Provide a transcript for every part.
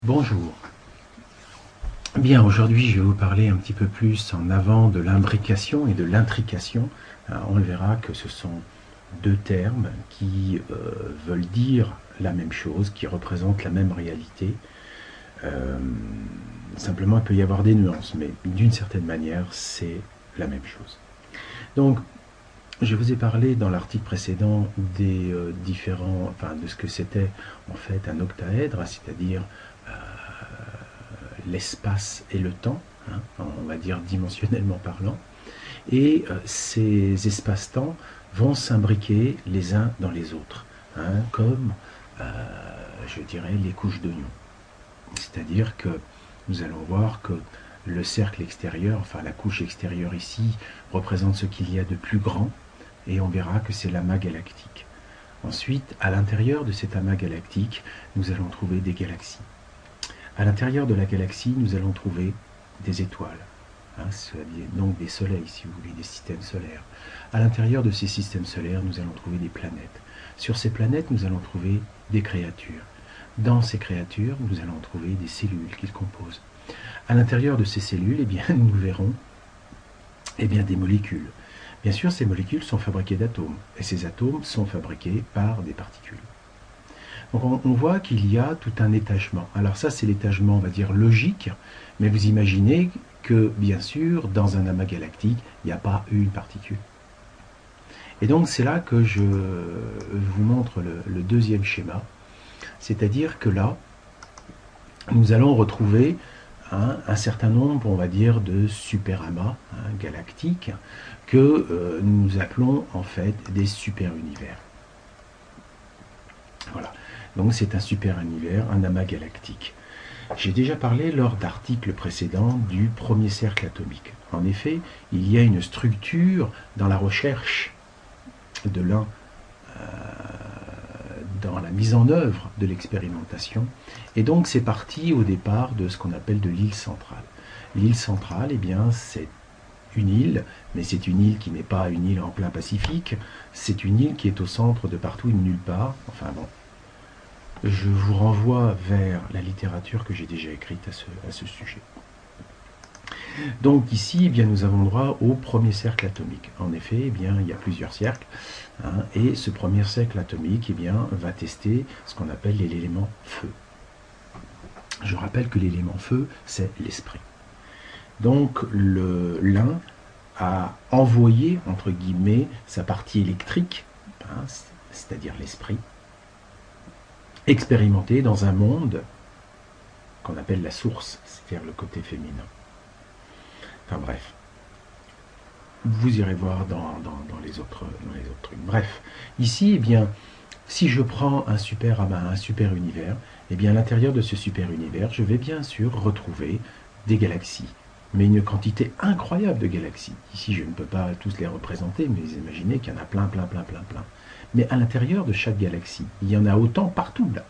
Bonjour. Bien, aujourd'hui, je vais vous parler un petit peu plus en avant de l'imbrication et de l'intrication. On le verra que ce sont deux termes qui veulent dire la même chose, qui représentent la même réalité. Simplement, il peut y avoir des nuances, mais d'une certaine manière, c'est la même chose. Donc, je vous ai parlé dans l'article précédent des de ce que c'était en fait un octaèdre, c'est-à-dire l'espace et le temps, on va dire dimensionnellement parlant, et ces espaces-temps vont s'imbriquer les uns dans les autres, comme, je dirais, les couches d'oignons. C'est-à-dire que nous allons voir que le cercle extérieur, enfin la couche extérieure ici, représente ce qu'il y a de plus grand, et on verra que c'est l'amas galactique. Ensuite, à l'intérieur de cet amas galactique, nous allons trouver des galaxies. À l'intérieur de la galaxie, nous allons trouver des étoiles, donc des soleils, si vous voulez, des systèmes solaires. À l'intérieur de ces systèmes solaires, nous allons trouver des planètes. Sur ces planètes, nous allons trouver des créatures. Dans ces créatures, nous allons trouver des cellules qu'ils composent. À l'intérieur de ces cellules, eh bien, nous verrons des molécules. Bien sûr, ces molécules sont fabriquées d'atomes, et ces atomes sont fabriqués par des particules. Donc on voit qu'il y a tout un étagement. Alors ça, c'est l'étagement, on va dire, logique, mais vous imaginez que, bien sûr, dans un amas galactique, il n'y a pas une particule. Et donc c'est là que je vous montre le deuxième schéma, c'est-à-dire que là, nous allons retrouver un certain nombre, on va dire, de superamas galactiques que nous appelons en fait des super-univers. Voilà. Donc c'est un super-univers, un amas galactique. J'ai déjà parlé lors d'articles précédents du premier cercle atomique. En effet, il y a une structure dans la recherche de l'un, dans la mise en œuvre de l'expérimentation. Et donc c'est parti au départ de ce qu'on appelle de l'île centrale. L'île centrale, eh bien, c'est une île, mais c'est une île qui n'est pas une île en plein Pacifique, c'est une île qui est au centre de partout et de nulle part. Enfin bon, je vous renvoie vers la littérature que j'ai déjà écrite à ce sujet. Donc ici, eh bien, nous avons droit au premier cercle atomique. En effet, eh bien, il y a plusieurs cercles, et ce premier cercle atomique eh bien, va tester ce qu'on appelle l'élément feu. Je rappelle que l'élément feu, c'est l'esprit. Donc l'un a envoyé, entre guillemets, sa partie électrique, c'est-à-dire l'esprit, expérimenté dans un monde qu'on appelle la source, c'est-à-dire le côté féminin. Enfin bref, vous irez voir dans les autres trucs. Bref, ici, eh bien, si je prends un super amas, un super univers, eh bien, à l'intérieur de ce super univers, je vais bien sûr retrouver des galaxies, mais une quantité incroyable de galaxies. Ici, je ne peux pas tous les représenter, mais vous imaginez qu'il y en a plein. Mais à l'intérieur de chaque galaxie, il y en a autant partout, là.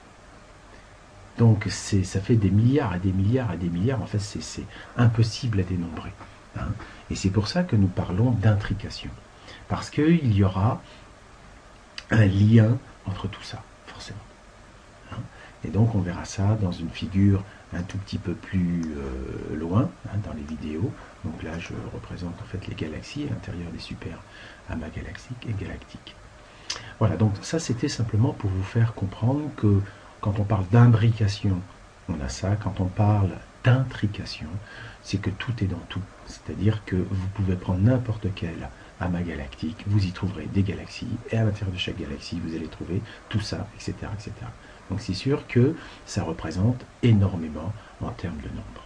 Donc ça fait des milliards et des milliards et des milliards. En fait, c'est impossible à dénombrer. Et c'est pour ça que nous parlons d'intrication. Parce qu'il y aura un lien entre tout ça, forcément. Et donc on verra ça dans une figure un tout petit peu plus loin, dans les vidéos. Donc là, je représente en fait les galaxies à l'intérieur des super amas galaxiques et galactiques. Voilà, donc ça c'était simplement pour vous faire comprendre que quand on parle d'imbrication, on a ça. Quand on parle d'intrication, c'est que tout est dans tout. C'est-à-dire que vous pouvez prendre n'importe quel amas galactique, vous y trouverez des galaxies, et à l'intérieur de chaque galaxie, vous allez trouver tout ça, etc. etc. Donc c'est sûr que ça représente énormément en termes de nombre.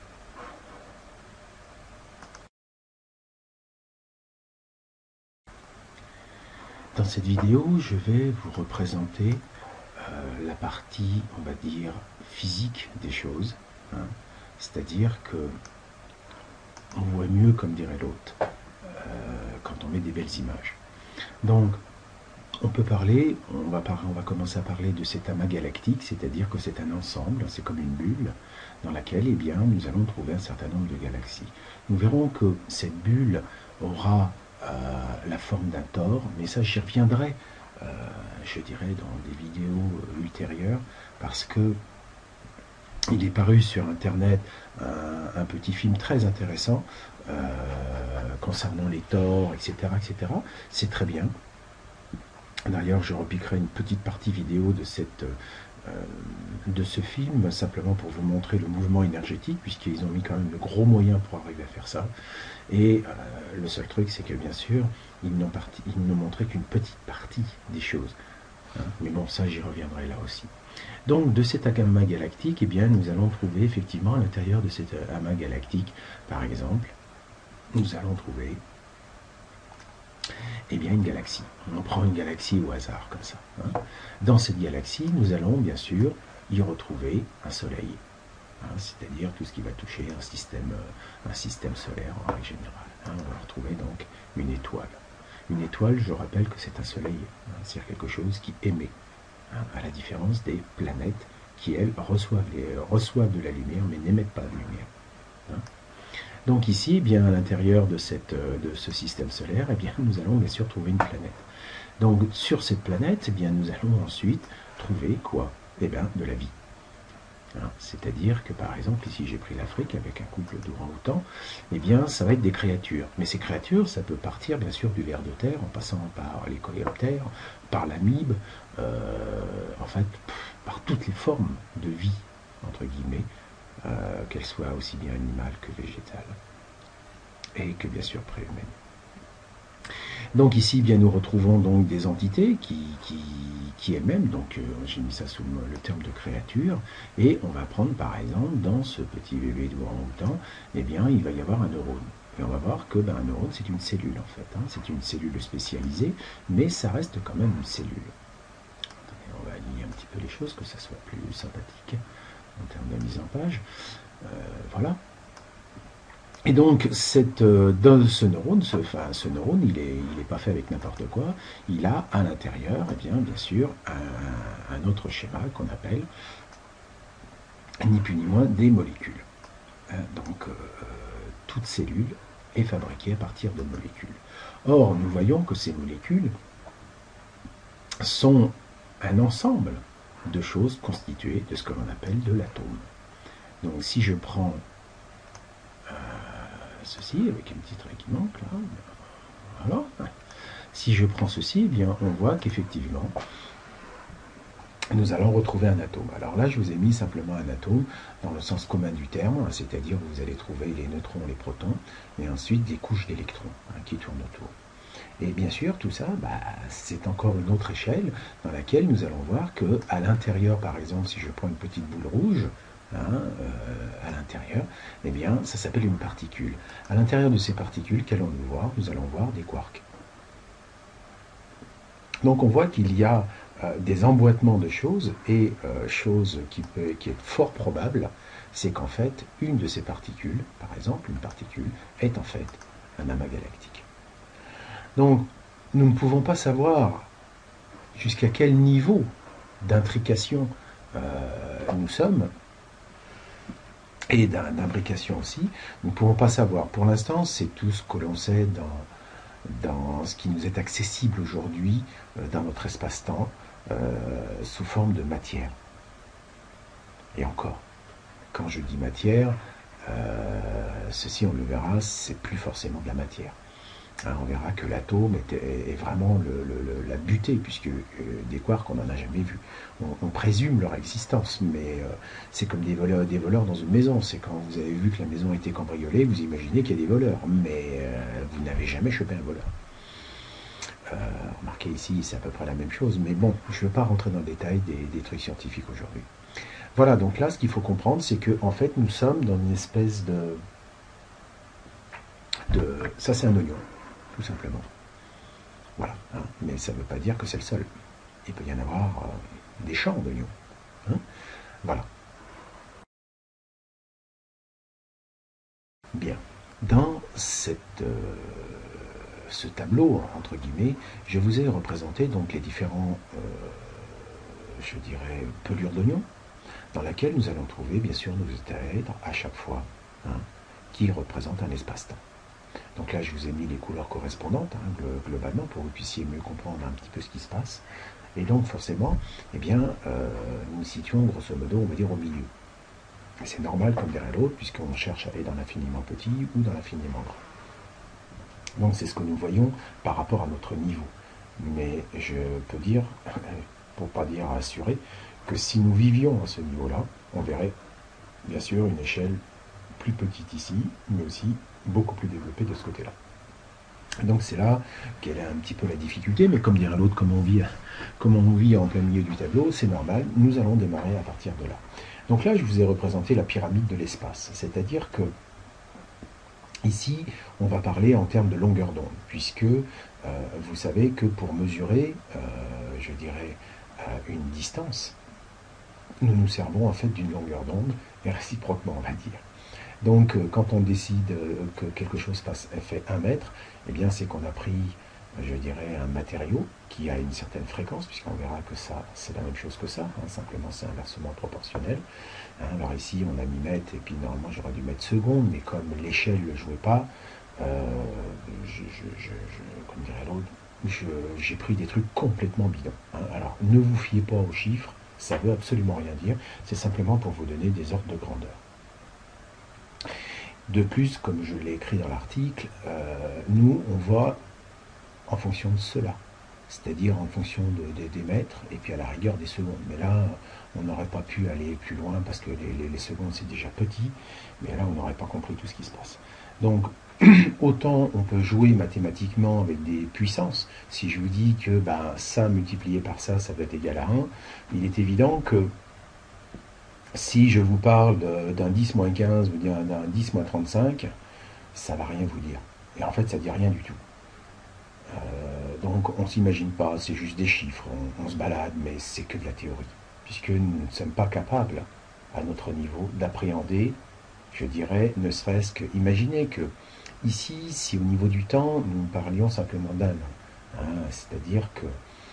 Dans cette vidéo, je vais vous représenter la partie, on va dire, physique des choses. C'est-à-dire que on voit mieux, comme dirait l'autre, quand on met des belles images. Donc, on peut parler, on va commencer à parler de cet amas galactique, c'est-à-dire que c'est un ensemble, c'est comme une bulle, dans laquelle eh bien, nous allons trouver un certain nombre de galaxies. Nous verrons que cette bulle aura la forme d'un tore, mais ça j'y reviendrai, je dirais, dans des vidéos ultérieures, parce que Il est paru sur Internet un petit film très intéressant concernant les torts, etc. etc. C'est très bien. D'ailleurs, je repiquerai une petite partie vidéo de ce film, simplement pour vous montrer le mouvement énergétique, puisqu'ils ont mis quand même de gros moyens pour arriver à faire ça. Et le seul truc, c'est que bien sûr, ils n'ont montré qu'une petite partie des choses. Hein. Mais bon, ça, j'y reviendrai là aussi. Donc, de cet amas galactique, eh bien, nous allons trouver effectivement à l'intérieur de cet amas galactique, par exemple, nous allons trouver eh bien, une galaxie. On prend une galaxie au hasard, comme ça. Hein. Dans cette galaxie, nous allons bien sûr y retrouver un soleil. Hein, c'est-à-dire tout ce qui va toucher un système solaire en règle générale. Hein. On va retrouver donc une étoile. Une étoile, je rappelle que c'est un soleil, hein, c'est-à-dire quelque chose qui émet, hein, à la différence des planètes qui, elles, reçoivent de la lumière, mais n'émettent pas de lumière. Hein. Donc ici, eh bien, à l'intérieur de ce système solaire, eh bien, nous allons bien sûr trouver une planète. Donc sur cette planète, eh bien, nous allons ensuite trouver quoi? Eh bien, de la vie. Hein, c'est-à-dire que par exemple, ici j'ai pris l'Afrique avec un couple d'ourang-outans, eh bien ça va être des créatures. Mais ces créatures, ça peut partir bien sûr du ver de terre, en passant par les coléoptères, par l'amibe, en fait, par toutes les formes de vie, entre guillemets, qu'elles soient aussi bien animales que végétales, et que bien sûr préhumaines. Donc ici, bien, nous retrouvons donc des entités qui elles-mêmes, donc j'ai mis ça sous le terme de créature, et on va prendre par exemple dans ce petit bébé d'ourang-outan, eh bien, il va y avoir un neurone. Et on va voir que un neurone, c'est une cellule en fait. Hein. C'est une cellule spécialisée, mais ça reste quand même une cellule. Attendez, on va aligner un petit peu les choses, que ça soit plus sympathique en termes de mise en page. Voilà. Et donc, dans ce neurone, ce neurone, il est pas fait avec n'importe quoi. Il a à l'intérieur, eh bien sûr, un autre schéma qu'on appelle, ni plus ni moins, des molécules. Donc, toute cellule est fabriquée à partir de molécules. Or, nous voyons que ces molécules sont un ensemble de choses constituées de ce que l'on appelle de l'atome. Donc, si je prends ceci, avec un petit trait qui manque, là, voilà. Si je prends ceci, eh bien, on voit qu'effectivement, nous allons retrouver un atome. Alors là, je vous ai mis simplement un atome dans le sens commun du terme, c'est-à-dire que vous allez trouver les neutrons, les protons, et ensuite des couches d'électrons qui tournent autour. Et bien sûr, tout ça, c'est encore une autre échelle dans laquelle nous allons voir qu'à l'intérieur, par exemple, si je prends une petite boule rouge, à l'intérieur, eh bien, ça s'appelle une particule. À l'intérieur de ces particules, qu'allons-nous voir? Nous allons voir des quarks. Donc on voit qu'il y a des emboîtements de choses, et chose qui est fort probable, c'est qu'en fait, une de ces particules, par exemple une particule, est en fait un amas galactique. Donc, nous ne pouvons pas savoir jusqu'à quel niveau d'intrication nous sommes, et d'imbrication aussi. Nous ne pouvons pas savoir. Pour l'instant, c'est tout ce que l'on sait dans ce qui nous est accessible aujourd'hui, dans notre espace-temps, sous forme de matière. Et encore, quand je dis matière, ceci on le verra, c'est plus forcément de la matière. Hein, on verra que l'atome est vraiment la butée, puisque des quarks, on n'en a jamais vu. On présume leur existence, mais c'est comme des voleurs dans une maison. C'est quand vous avez vu que la maison a été cambriolée, vous imaginez qu'il y a des voleurs, mais vous n'avez jamais chopé un voleur. Remarquez ici, c'est à peu près la même chose, mais bon, je ne veux pas rentrer dans le détail des trucs scientifiques aujourd'hui. Voilà, donc là, ce qu'il faut comprendre, c'est que en fait, nous sommes dans une espèce de ça, c'est un oignon, tout simplement. Voilà, hein, mais ça ne veut pas dire que c'est le seul. Il peut y en avoir des champs d'oignons. Hein, voilà. Bien. Dans ce tableau, entre guillemets, je vous ai représenté donc les différents, je dirais, pelures d'oignons, dans laquelle nous allons trouver, bien sûr, nos tétraèdres à chaque fois, hein, qui représentent un espace-temps. Donc là, je vous ai mis les couleurs correspondantes, hein, globalement, pour que vous puissiez mieux comprendre un petit peu ce qui se passe. Et donc, forcément, eh bien, nous nous situons, grosso modo, on va dire, au milieu. C'est normal, comme dirait l'autre, puisqu'on cherche à aller dans l'infiniment petit ou dans l'infiniment grand. Donc c'est ce que nous voyons par rapport à notre niveau. Mais je peux dire, pour ne pas dire assurer, que si nous vivions à ce niveau-là, on verrait bien sûr une échelle plus petite ici, mais aussi beaucoup plus développée de ce côté-là. Donc c'est là qu'elle a un petit peu la difficulté, mais comme dirait l'autre, comme on vit en plein milieu du tableau, c'est normal, nous allons démarrer à partir de là. Donc là, je vous ai représenté la pyramide de l'espace, c'est-à-dire que ici, on va parler en termes de longueur d'onde, puisque vous savez que pour mesurer, je dirais, une distance, nous nous servons en fait d'une longueur d'onde, et réciproquement, on va dire. Donc, quand on décide que quelque chose fait 1 mètre, eh bien, c'est qu'on a pris, je dirais, un matériau qui a une certaine fréquence, puisqu'on verra que ça, c'est la même chose que ça, hein, simplement c'est inversement proportionnel. Hein, alors ici, on a mis mètre, et puis normalement, j'aurais dû mettre seconde, mais comme l'échelle ne jouait pas, comme dirait l'autre, j'ai pris des trucs complètement bidons. Hein. Alors, ne vous fiez pas aux chiffres, ça ne veut absolument rien dire, c'est simplement pour vous donner des ordres de grandeur. De plus, comme je l'ai écrit dans l'article, nous, on voit en fonction de cela, c'est-à-dire en fonction des mètres, et puis à la rigueur des secondes. Mais là, on n'aurait pas pu aller plus loin, parce que les secondes, c'est déjà petit, mais là, on n'aurait pas compris tout ce qui se passe. Donc, autant on peut jouer mathématiquement avec des puissances. Si je vous dis que ça multiplié par ça, ça va être égal à 1, il est évident que si je vous parle d'un 10 moins 15 ou d'un 10 moins 35, ça ne va rien vous dire. Et en fait, ça ne dit rien du tout. Donc on ne s'imagine pas, c'est juste des chiffres, on se balade, mais c'est que de la théorie. Puisque nous ne sommes pas capables, à notre niveau, d'appréhender, je dirais, ne serait-ce que, imaginez que, ici, si au niveau du temps, nous parlions simplement d'un an, hein, c'est-à-dire que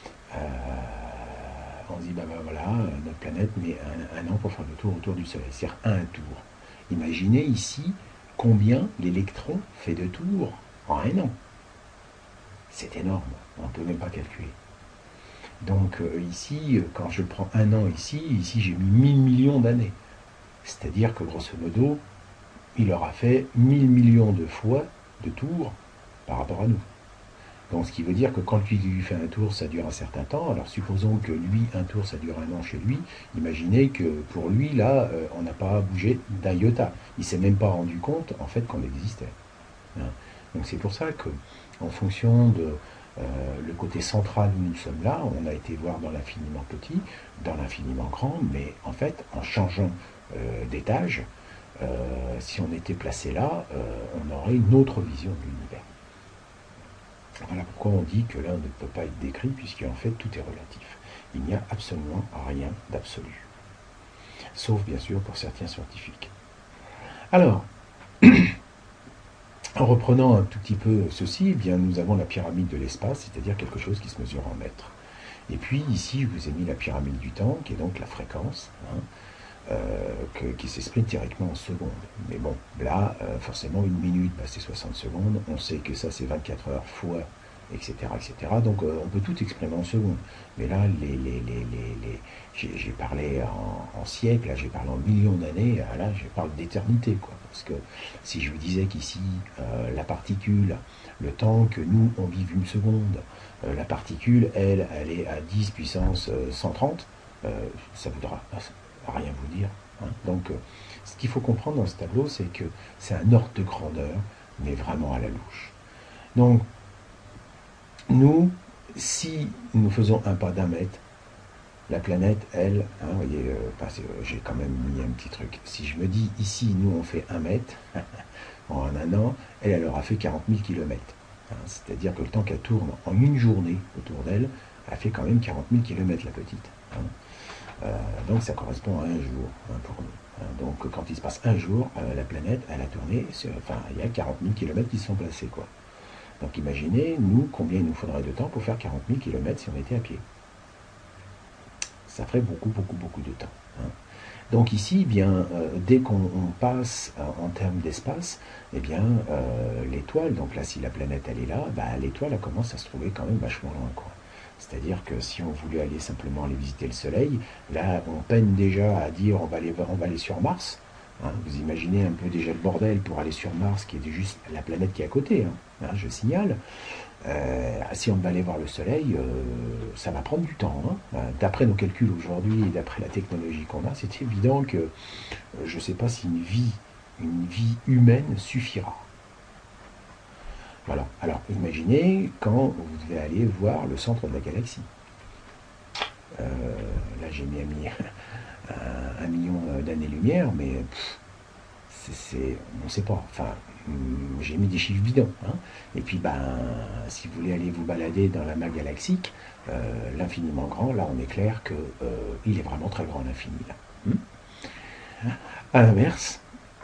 on dit, voilà, notre planète met un an pour faire le tour autour du Soleil, c'est-à-dire un tour. Imaginez ici combien l'électron fait de tours en un an. C'est énorme, on ne peut même pas calculer. Donc ici, quand je prends un an ici j'ai mis 1000 millions d'années. C'est-à-dire que grosso modo, il aura fait 1000 millions de fois de tours par rapport à nous. Donc ce qui veut dire que quand lui fait un tour, ça dure un certain temps. Alors supposons que lui, un tour, ça dure un an chez lui. Imaginez que pour lui, là, on n'a pas bougé d'un iota. Il ne s'est même pas rendu compte, en fait, qu'on existait. Hein. Donc c'est pour ça que, en fonction de le côté central où nous sommes là, on a été voir dans l'infiniment petit, dans l'infiniment grand, mais en fait, en changeant d'étage, si on était placé là, on aurait une autre vision de l'univers. Voilà pourquoi on dit que l'un ne peut pas être décrit, puisqu'en fait tout est relatif. Il n'y a absolument rien d'absolu. Sauf bien sûr pour certains scientifiques. Alors, en reprenant un tout petit peu ceci, eh bien, nous avons la pyramide de l'espace, c'est-à-dire quelque chose qui se mesure en mètres. Et puis ici, je vous ai mis la pyramide du temps, qui est donc la fréquence, hein, qui s'exprime directement en secondes. Mais bon, là, forcément, une minute, c'est 60 secondes. On sait que ça, c'est 24 heures fois, etc. etc. Donc, on peut tout exprimer en secondes. Mais là, j'ai parlé en siècles, là, j'ai parlé en millions d'années, là, je parle d'éternité, quoi. Parce que si je vous disais qu'ici, la particule, le temps que nous, on vive une seconde, la particule, elle est à 10 puissance 130, ça ne voudra rien vous dire. Hein. Donc, ce qu'il faut comprendre dans ce tableau, c'est que c'est un ordre de grandeur, mais vraiment à la louche. Donc, nous, si nous faisons un pas d'1 mètre, la planète, elle, hein, vous voyez, j'ai quand même mis un petit truc. Si je me dis, ici, nous, on fait 1 mètre, en un an, elle aura fait 40 000 km. Hein, c'est-à-dire que le temps qu'elle tourne en une journée autour d'elle, elle fait quand même 40 000 km, la petite. Hein. Donc ça correspond à un jour, hein, pour nous. Hein. Donc quand il se passe un jour, la planète, elle a tourné, il y a 40 000 km qui sont placés, quoi. Donc imaginez, nous, combien il nous faudrait de temps pour faire 40 000 km si on était à pied. Ça ferait beaucoup, beaucoup, beaucoup de temps. Hein. Donc ici, bien, dès qu'on passe en termes d'espace, eh bien, l'étoile, donc là, si la planète, elle est là, l'étoile, elle commence à se trouver quand même vachement loin, quoi. C'est-à-dire que si on voulait aller simplement aller visiter le Soleil, là, on peine déjà à dire on va aller sur Mars, Vous imaginez un peu déjà le bordel pour aller sur Mars, qui est juste la planète qui est à côté, je signale. Si on va aller voir le Soleil, ça va prendre du temps. D'après nos calculs aujourd'hui et d'après la technologie qu'on a, c'est évident que je ne sais pas si une vie humaine suffira. Voilà. Alors imaginez quand vous devez aller voir le centre de la galaxie. Là j'ai mis un million d'années-lumière, mais on ne sait pas. Enfin, j'ai mis des chiffres bidons. Et puis, si vous voulez aller vous balader dans l'amas galaxique, l'infiniment grand, là, on est clair qu'il est vraiment très grand, l'infini. À l'inverse,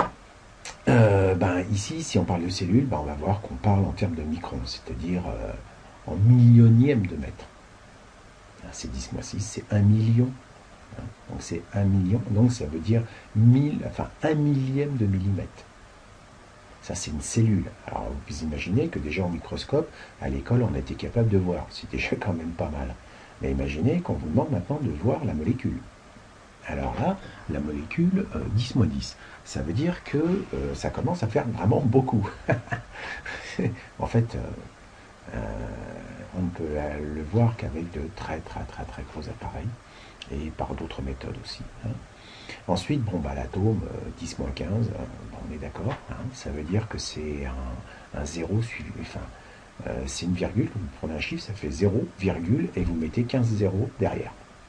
ici, si on parle de cellules, on va voir qu'on parle en termes de microns, c'est-à-dire en millionième de mètre. C'est 10 moins 6, c'est 1 million. Donc c'est 1 million, donc ça veut dire 1 millième de millimètre. Ça, c'est une cellule. Alors, vous imaginez que déjà au microscope, à l'école, on a été capable de voir. C'est déjà quand même pas mal. Mais imaginez qu'on vous demande maintenant de voir la molécule. Alors là, la molécule 10 moins 10. Ça veut dire que ça commence à faire vraiment beaucoup. En fait, on ne peut le voir qu'avec de très gros appareils et par d'autres méthodes aussi. Ensuite, l'atome 10-15, on est d'accord, ça veut dire que c'est un zéro suivi, c'est une virgule, vous prenez un chiffre, ça fait 0, virgule, et vous mettez 15 zéros derrière.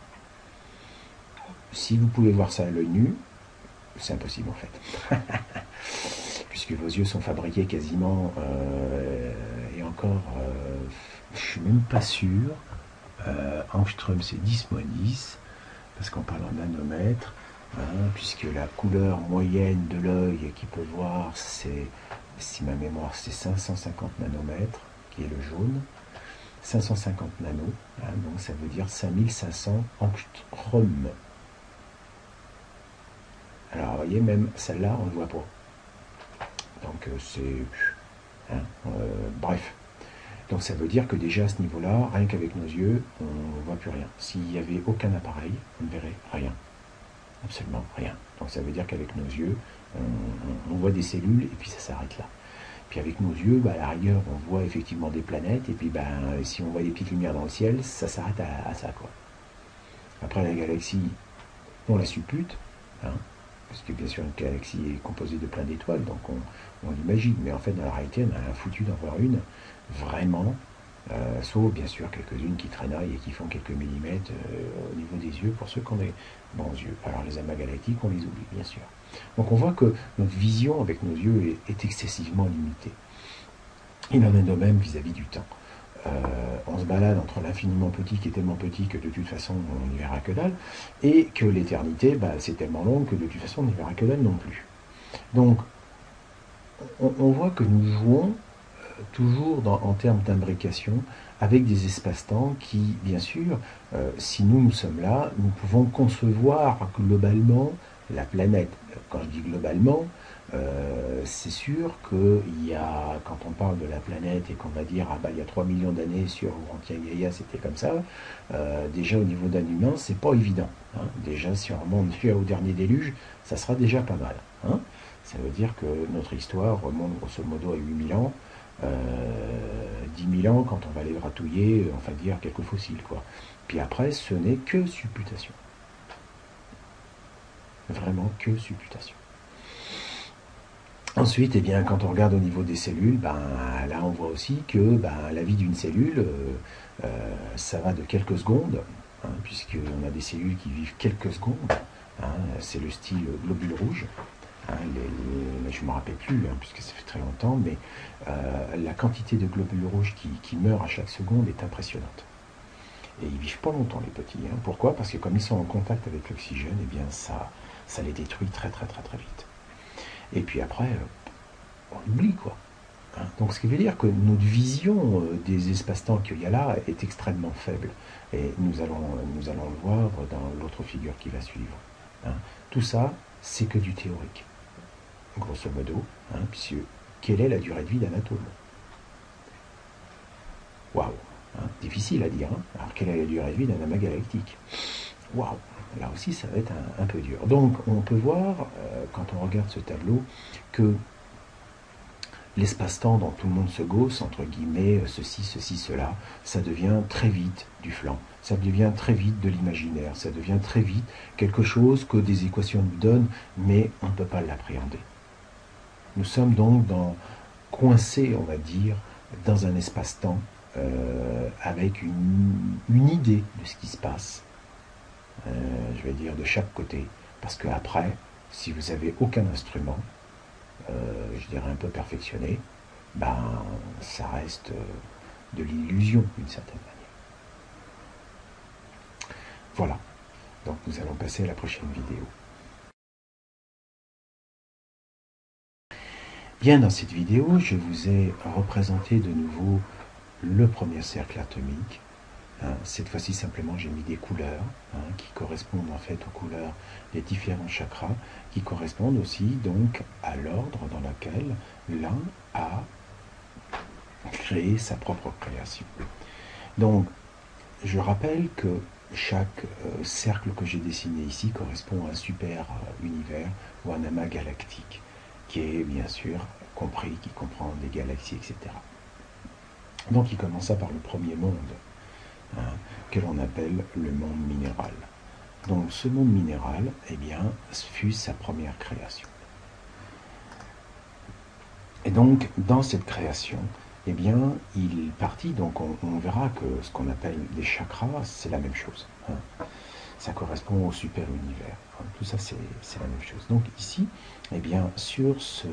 Si vous pouvez voir ça à l'œil nu, c'est impossible en fait. Puisque vos yeux sont fabriqués quasiment, et encore, je ne suis même pas sûr, Angstrom c'est 10 moins 10, parce qu'on parle en nanomètres, puisque la couleur moyenne de l'œil qui peut voir, c'est, si ma mémoire, c'est 550 nanomètres, qui est le jaune, 550 nanos, donc ça veut dire 5500 angstroms. Alors, vous voyez, même celle-là, on ne le voit pas. Donc, bref. Donc, ça veut dire que déjà, à ce niveau-là, rien qu'avec nos yeux, on ne voit plus rien. S'il n'y avait aucun appareil, on ne verrait rien. Absolument rien. Donc, ça veut dire qu'avec nos yeux, on voit des cellules et puis ça s'arrête là. Puis avec nos yeux, à la rigueur, on voit effectivement des planètes et puis si on voit des petites lumières dans le ciel, ça s'arrête à ça, quoi. Après, la galaxie, on la suppute, parce que bien sûr une galaxie est composée de plein d'étoiles, donc on l'imagine, mais en fait dans la réalité on a foutu d'en voir une vraiment, sauf bien sûr quelques-unes qui traînaillent et qui font quelques millimètres au niveau des yeux pour ceux qui ont des bons yeux. Alors les amas galactiques on les oublie bien sûr. Donc on voit que notre vision avec nos yeux est excessivement limitée. Il en est de même vis-à-vis du temps. On se balade entre l'infiniment petit qui est tellement petit que de toute façon on n'y verra que dalle, et que l'éternité, c'est tellement long que de toute façon on n'y verra que dalle non plus. Donc on voit que nous jouons toujours en termes d'imbrication avec des espaces-temps qui, bien sûr, si nous sommes là, nous pouvons concevoir globalement la planète. Quand je dis globalement, c'est sûr qu'il y a, quand on parle de la planète et qu'on va dire il y a 3 millions d'années sur Urantia Gaïa c'était comme ça, déjà au niveau d'un humain c'est pas évident. Déjà si on remonte au dernier déluge, ça sera déjà pas mal. Ça veut dire que notre histoire remonte grosso modo à 8000 ans. 10 000 ans quand on va aller gratouiller, on va dire quelques fossiles, quoi. Puis après ce n'est que supputation. Vraiment que supputation. Ensuite, quand on regarde au niveau des cellules, là on voit aussi que la vie d'une cellule, ça va de quelques secondes, puisqu'on a des cellules qui vivent quelques secondes, c'est le style globule rouge. Je ne me rappelle plus, puisque ça fait très longtemps, mais la quantité de globules rouges qui meurent à chaque seconde est impressionnante. Et ils ne vivent pas longtemps, les petits. Pourquoi? Parce que comme ils sont en contact avec l'oxygène, ça les détruit très vite. Et puis après, on l'oublie, quoi. Donc ce qui veut dire que notre vision des espaces-temps qu'il y a là est extrêmement faible. Et nous allons le voir dans l'autre figure qui va suivre. Tout ça, c'est que du théorique. Grosso modo, puisque quelle est la durée de vie d'un atome? Waouh, difficile à dire. Alors quelle est la durée de vie d'un amas galactique? Waouh, là aussi ça va être un peu dur. Donc on peut voir, quand on regarde ce tableau, que l'espace-temps dont tout le monde se gausse, entre guillemets, ceci, cela, ça devient très vite du flanc, ça devient très vite de l'imaginaire, ça devient très vite quelque chose que des équations nous donnent, mais on ne peut pas l'appréhender. Nous sommes donc coincés, on va dire, dans un espace-temps avec une idée de ce qui se passe, je vais dire de chaque côté, parce qu'après, si vous n'avez aucun instrument, je dirais un peu perfectionné, ben, ça reste de l'illusion d'une certaine manière. Voilà, donc nous allons passer à la prochaine vidéo. Bien, dans cette vidéo, je vous ai représenté de nouveau le premier cercle atomique. Cette fois-ci, simplement, j'ai mis des couleurs qui correspondent en fait aux couleurs des différents chakras, qui correspondent aussi donc à l'ordre dans lequel l'un a créé sa propre création. Donc, je rappelle que chaque cercle que j'ai dessiné ici correspond à un super univers ou un amas galactique, qui est bien sûr compris, qui comprend des galaxies, etc. Donc, il commença par le premier monde, que l'on appelle le monde minéral. Donc ce monde minéral, eh bien, fut sa première création. Et donc dans cette création, eh bien, il partit, donc on verra que ce qu'on appelle les chakras, c'est la même chose. Ça correspond au super univers. Tout ça, c'est la même chose. Donc ici, eh bien, sur ce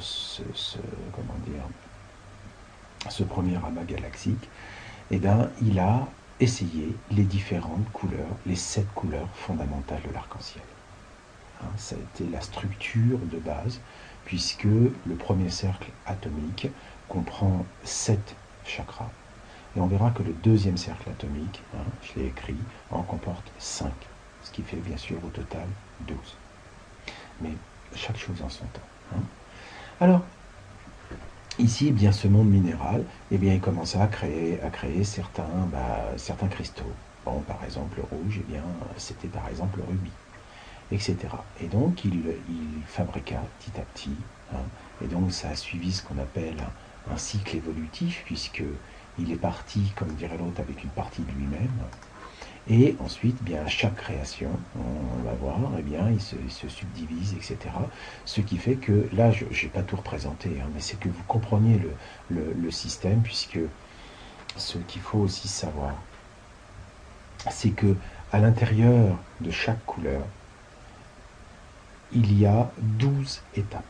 premier amas galaxique, eh bien, il a essayer les différentes couleurs, les 7 couleurs fondamentales de l'arc-en-ciel. Ça a été la structure de base, puisque le premier cercle atomique comprend 7 chakras. Et on verra que le deuxième cercle atomique, je l'ai écrit, en comporte 5, ce qui fait bien sûr au total 12. Mais chaque chose en son temps. Alors, ici, bien, ce monde minéral, eh bien, il commença à créer certains cristaux. Bon, par exemple, le rouge, eh bien, c'était par exemple le rubis, etc. Et donc, il fabriqua petit à petit, et donc ça a suivi ce qu'on appelle un cycle évolutif, puisqu'il est parti, comme dirait l'autre, avec une partie de lui-même. Et ensuite, bien, à chaque création, on va voir, eh bien, il se subdivise, etc. Ce qui fait que, là, je n'ai pas tout représenté, mais c'est que vous compreniez le système, puisque ce qu'il faut aussi savoir, c'est que à l'intérieur de chaque couleur, il y a 12 étapes.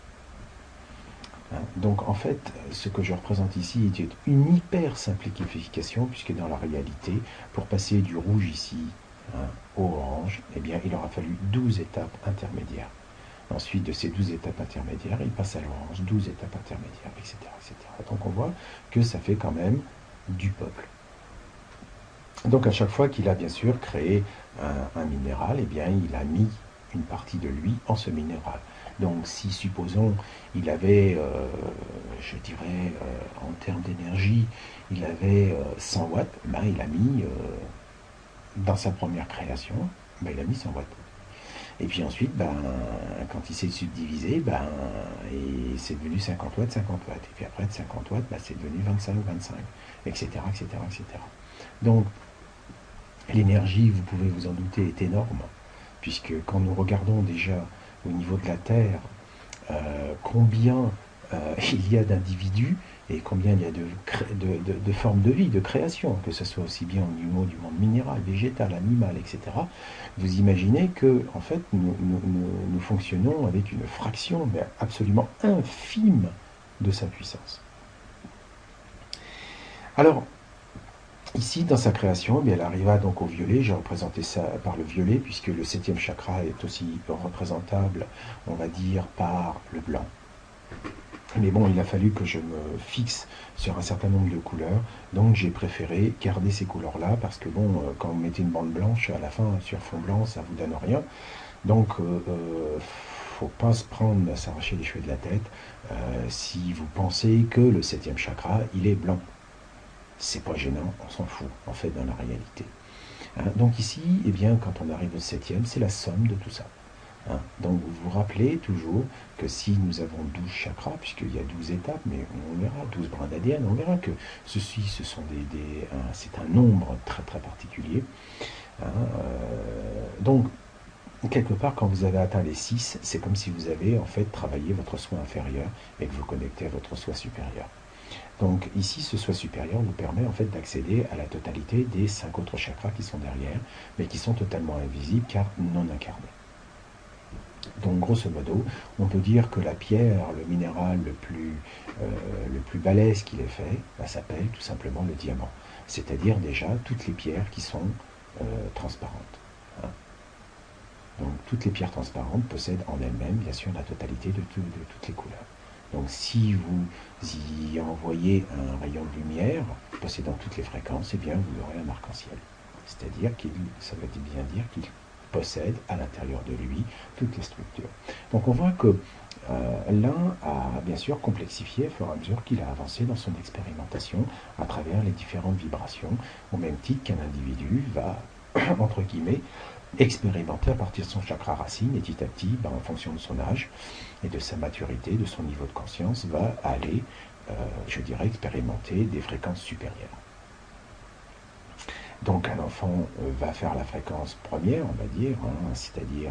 Donc en fait, ce que je représente ici est une hyper simplification, puisque dans la réalité, pour passer du rouge ici au orange, eh bien, il aura fallu 12 étapes intermédiaires. Ensuite, de ces 12 étapes intermédiaires, il passe à l'orange, 12 étapes intermédiaires, etc., etc. Donc on voit que ça fait quand même du peuple. Donc à chaque fois qu'il a bien sûr créé un minéral, eh bien, il a mis une partie de lui en ce minéral. Donc si, supposons, il avait, je dirais, en termes d'énergie, il avait 100 watts, ben, il a mis, dans sa première création, ben, il a mis 100 watts. Et puis ensuite, ben, quand il s'est subdivisé, ben, c'est devenu 50 watts, 50 watts. Et puis après, de 50 watts, ben, c'est devenu 25, 25, etc., etc., etc. Donc, l'énergie, vous pouvez vous en douter, est énorme, puisque quand nous regardons déjà au niveau de la Terre, combien il y a d'individus et combien il y a de formes de vie, de création, que ce soit aussi bien au niveau du monde minéral, végétal, animal, etc. Vous imaginez que, en fait, nous fonctionnons avec une fraction mais absolument infime de sa puissance. Alors, ici, dans sa création, eh bien, elle arriva donc au violet. J'ai représenté ça par le violet, puisque le 7e chakra est aussi représentable, on va dire, par le blanc. Mais bon, il a fallu que je me fixe sur un certain nombre de couleurs, donc j'ai préféré garder ces couleurs-là, parce que bon, quand vous mettez une bande blanche, à la fin, sur fond blanc, ça vous donne rien. Donc, faut pas se prendre à s'arracher les cheveux de la tête si vous pensez que le 7e chakra, il est blanc. C'est pas gênant, on s'en fout, en fait, dans la réalité. Hein. Donc ici, eh bien, quand on arrive au septième, c'est la somme de tout ça. Hein. Donc vous vous rappelez toujours que si nous avons 12 chakras, puisqu'il y a 12 étapes, mais on verra, 12 brins d'ADN, on verra que ce sont c'est un nombre très très particulier. Hein. Donc, quelque part, quand vous avez atteint les 6, c'est comme si vous avez en fait travaillé votre soi inférieur et que vous connectez à votre soi supérieur. Donc ici, ce soi supérieur vous permet en fait d'accéder à la totalité des 5 autres chakras qui sont derrière, mais qui sont totalement invisibles car non incarnés. Donc grosso modo, on peut dire que la pierre, le minéral le plus balèze qu'il ait fait, s'appelle tout simplement le diamant. C'est-à-dire déjà toutes les pierres qui sont transparentes. Hein. Donc toutes les pierres transparentes possèdent en elles-mêmes, bien sûr, la totalité de toutes les couleurs. Donc si vous y envoyez un rayon de lumière possédant toutes les fréquences, eh bien vous aurez un arc-en-ciel. C'est-à-dire ça veut bien dire qu'il possède à l'intérieur de lui toutes les structures. Donc on voit que l'un a bien sûr complexifié au fur et à mesure qu'il a avancé dans son expérimentation à travers les différentes vibrations, au même titre qu'un individu va, entre guillemets, expérimenter à partir de son chakra racine et petit à petit, en fonction de son âge et de sa maturité, de son niveau de conscience, va aller, je dirais, expérimenter des fréquences supérieures. Donc un enfant va faire la fréquence première, on va dire, c'est-à-dire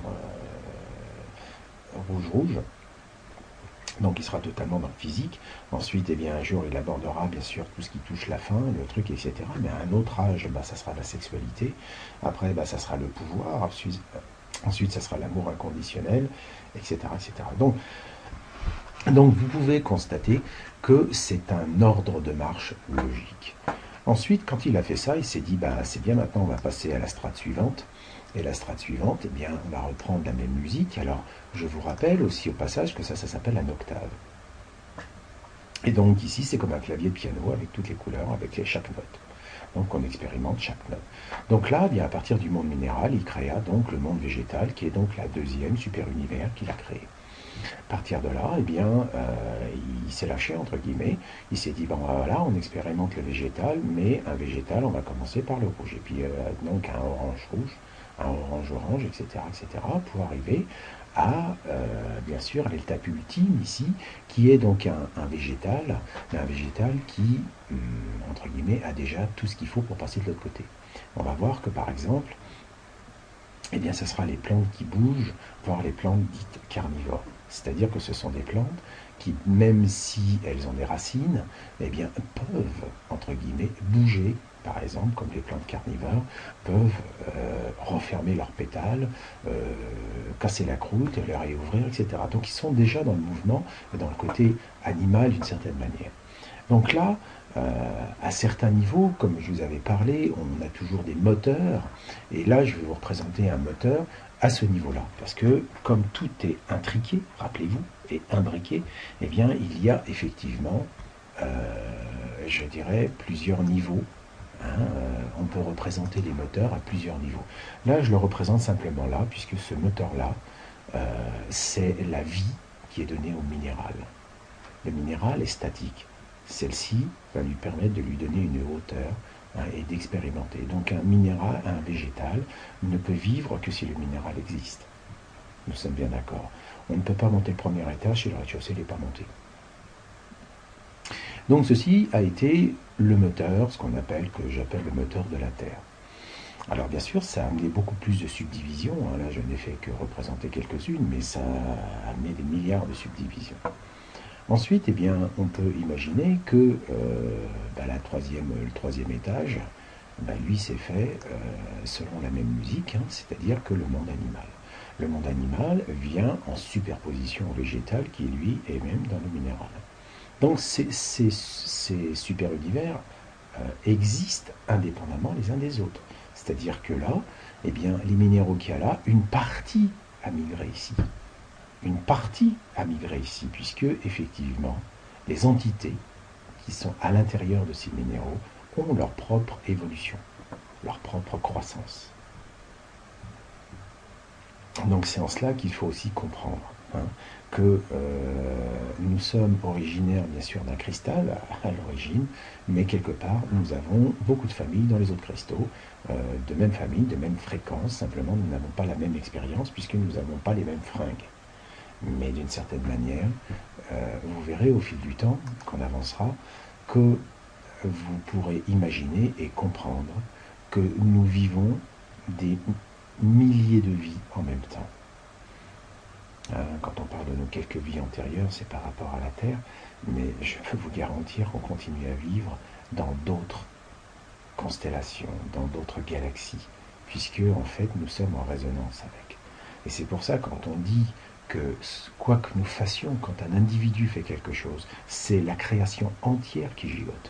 rouge-rouge. Donc il sera totalement dans le physique. Ensuite, eh bien, un jour, il abordera bien sûr tout ce qui touche la faim, le truc, etc. Mais à un autre âge, ça sera la sexualité. Après, ça sera le pouvoir. Ensuite, ça sera l'amour inconditionnel, etc., etc. Donc vous pouvez constater que c'est un ordre de marche logique. Ensuite, quand il a fait ça, il s'est dit, c'est bien, maintenant on va passer à la strate suivante. Et la strate suivante, eh bien, on va reprendre la même musique. Alors, je vous rappelle aussi au passage que ça s'appelle un octave. Et donc ici, c'est comme un clavier de piano avec toutes les couleurs, avec chaque note. Donc on expérimente chaque note. Donc là, eh bien, à partir du monde minéral, il créa donc le monde végétal, qui est donc la deuxième super univers qu'il a créé. À partir de là, eh bien, il s'est lâché, entre guillemets. Il s'est dit, voilà, on expérimente le végétal, mais un végétal, on va commencer par le rouge. Et puis, donc, un orange-rouge, un orange-orange, etc., pour arriver à, bien sûr, l'étape ultime ici, qui est donc un végétal qui, entre guillemets, a déjà tout ce qu'il faut pour passer de l'autre côté. On va voir que, par exemple, eh bien, ce sera les plantes qui bougent, voire les plantes dites carnivores. C'est-à-dire que ce sont des plantes qui, même si elles ont des racines, eh bien, peuvent, entre guillemets, bouger, par exemple, comme les plantes carnivores, peuvent refermer leurs pétales, casser la croûte, les réouvrir, etc. Donc ils sont déjà dans le mouvement, dans le côté animal d'une certaine manière. Donc là, à certains niveaux, comme je vous avais parlé, on a toujours des moteurs, et là je vais vous représenter un moteur à ce niveau-là, parce que comme tout est intriqué, rappelez-vous, et imbriqué, eh bien il y a effectivement, je dirais, plusieurs niveaux. On peut représenter les moteurs à plusieurs niveaux. Là, je le représente simplement là, puisque ce moteur-là, c'est la vie qui est donnée au minéral. Le minéral est statique. Celle-ci va lui permettre de lui donner une hauteur et d'expérimenter. Donc un minéral, un végétal, ne peut vivre que si le minéral existe. Nous sommes bien d'accord. On ne peut pas monter le premier étage si le rez-de-chaussée n'est pas monté. Donc ceci a été le moteur, ce que j'appelle le moteur de la Terre. Alors bien sûr, ça a amené beaucoup plus de subdivisions. Là, je n'ai fait que représenter quelques-unes, mais ça a amené des milliards de subdivisions. Ensuite, eh bien, on peut imaginer que le troisième étage, lui s'est fait selon la même musique, c'est-à-dire que le monde animal. Le monde animal vient en superposition au végétal qui, lui, est même dans le minéral. Donc ces super univers existent indépendamment les uns des autres. C'est-à-dire que là, eh bien, les minéraux qu'il y a là, une partie a migré ici. Une partie a migré ici, puisque, effectivement, les entités qui sont à l'intérieur de ces minéraux ont leur propre évolution, leur propre croissance. Donc c'est en cela qu'il faut aussi comprendre que nous sommes originaires bien sûr d'un cristal à l'origine, mais quelque part nous avons beaucoup de familles dans les autres cristaux, de même famille, de même fréquence, simplement nous n'avons pas la même expérience puisque nous n'avons pas les mêmes fringues. Mais d'une certaine manière, vous verrez au fil du temps, qu'on avancera, que vous pourrez imaginer et comprendre que nous vivons des milliers de vies en même temps. Quand on parle de nos quelques vies antérieures, c'est par rapport à la Terre, mais je peux vous garantir qu'on continue à vivre dans d'autres constellations, dans d'autres galaxies, puisque en fait nous sommes en résonance avec. Et c'est pour ça quand on dit que quoi que nous fassions, quand un individu fait quelque chose, c'est la création entière qui gigote.